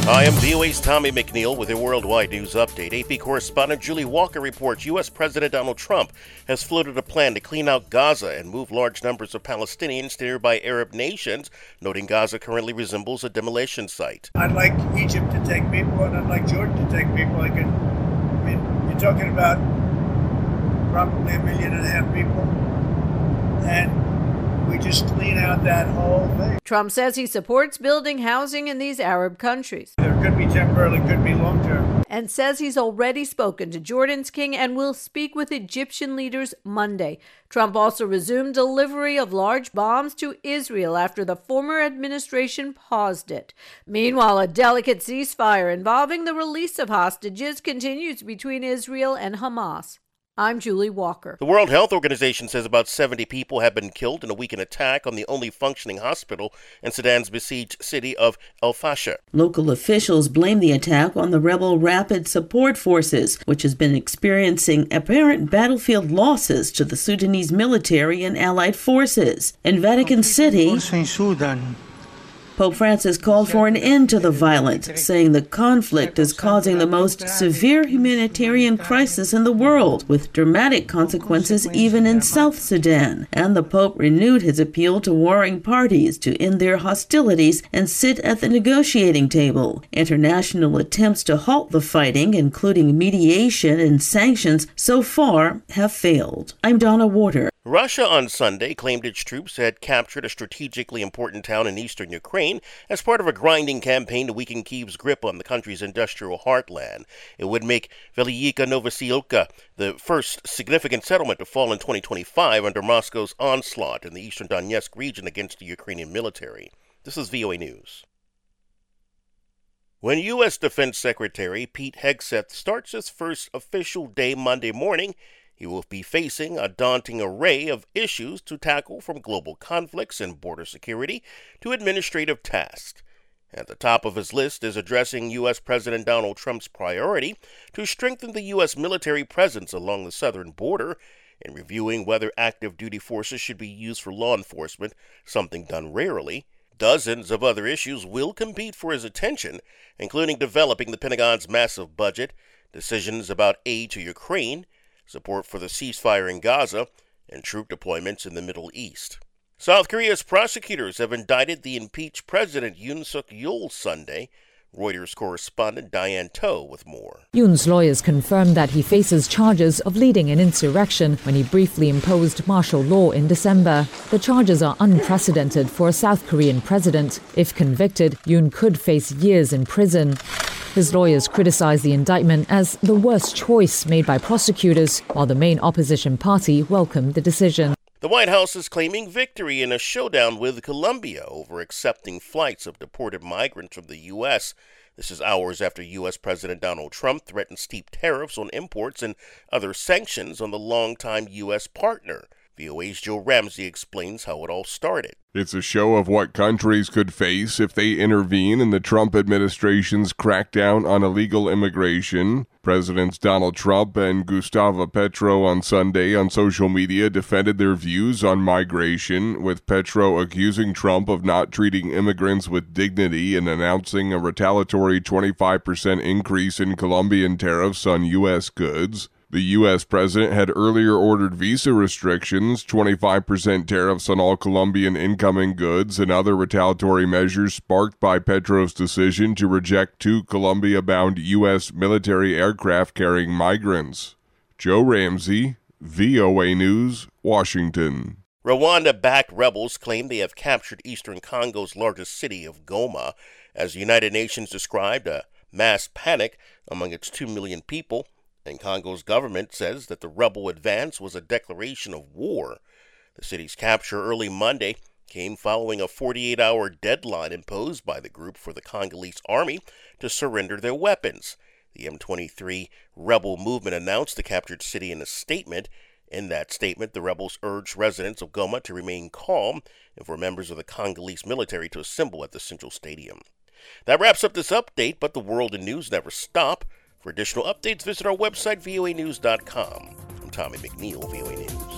Hi, I'm VOA's Tommy McNeil with a worldwide news update. AP correspondent Julie Walker reports U.S. President Donald Trump has floated a plan to clean out Gaza and move large numbers of Palestinians to nearby Arab nations, noting Gaza currently resembles a demolition site. I'd like Egypt to take people, and I'd like Jordan to take people. You're talking about probably 1.5 million people, and we just clean out that whole thing. Trump says he supports building housing in these Arab countries. There could be temporarily, could be long-term. And says he's already spoken to Jordan's king and will speak with Egyptian leaders Monday. Trump also resumed delivery of large bombs to Israel after the former administration paused it. Meanwhile, a delicate ceasefire involving the release of hostages continues between Israel and Hamas. I'm Julie Walker. The World Health Organization says about 70 people have been killed in a weekend attack on the only functioning hospital in Sudan's besieged city of El Fasher. Local officials blame the attack on the rebel Rapid Support Forces, which has been experiencing apparent battlefield losses to the Sudanese military and allied forces. In Vatican City, Pope Francis called for an end to the violence, saying the conflict is causing the most severe humanitarian crisis in the world, with dramatic consequences even in South Sudan. And the Pope renewed his appeal to warring parties to end their hostilities and sit at the negotiating table. International attempts to halt the fighting, including mediation and sanctions, so far have failed. I'm Donna Warder. Russia on Sunday claimed its troops had captured a strategically important town in eastern Ukraine as part of a grinding campaign to weaken Kyiv's grip on the country's industrial heartland. It would make Veliyika Novosilka the first significant settlement to fall in 2025 under Moscow's onslaught in the eastern Donetsk region against the Ukrainian military. This is VOA News. When U.S. Defense Secretary Pete Hegseth starts his first official day Monday morning, he will be facing a daunting array of issues to tackle, from global conflicts and border security to administrative tasks. At the top of his list is addressing U.S. President Donald Trump's priority to strengthen the U.S. military presence along the southern border and reviewing whether active duty forces should be used for law enforcement, something done rarely. Dozens of other issues will compete for his attention, including developing the Pentagon's massive budget, decisions about aid to Ukraine, support for the ceasefire in Gaza, and troop deployments in the Middle East. South Korea's prosecutors have indicted the impeached President Yoon Suk-yeol Sunday. Reuters correspondent Diane Toh with more. Yoon's lawyers confirmed that he faces charges of leading an insurrection when he briefly imposed martial law in December. The charges are unprecedented for a South Korean president. If convicted, Yoon could face years in prison. His lawyers criticized the indictment as the worst choice made by prosecutors, while the main opposition party welcomed the decision. The White House is claiming victory in a showdown with Colombia over accepting flights of deported migrants from the U.S. This is hours after U.S. President Donald Trump threatened steep tariffs on imports and other sanctions on the longtime U.S. partner. VOA's Joe Ramsey explains how it all started. It's a show of what countries could face if they intervene in the Trump administration's crackdown on illegal immigration. Presidents Donald Trump and Gustavo Petro on Sunday on social media defended their views on migration, with Petro accusing Trump of not treating immigrants with dignity and announcing a retaliatory 25% increase in Colombian tariffs on U.S. goods. The U.S. president had earlier ordered visa restrictions, 25% tariffs on all Colombian incoming goods, and other retaliatory measures sparked by Petro's decision to reject 2 Colombia-bound U.S. military aircraft carrying migrants. Joe Ramsey, VOA News, Washington. Rwanda-backed rebels claim they have captured eastern Congo's largest city of Goma, as the United Nations described a mass panic among its 2 million people. And Congo's government says that the rebel advance was a declaration of war. The city's capture early Monday came following a 48-hour deadline imposed by the group for the Congolese army to surrender their weapons. The M23 rebel movement announced the captured city in a statement. In that statement, the rebels urged residents of Goma to remain calm and for members of the Congolese military to assemble at the Central Stadium. That wraps up this update, but the world and news never stop. For additional updates, visit our website, voanews.com. I'm Tommy McNeil, VOA News.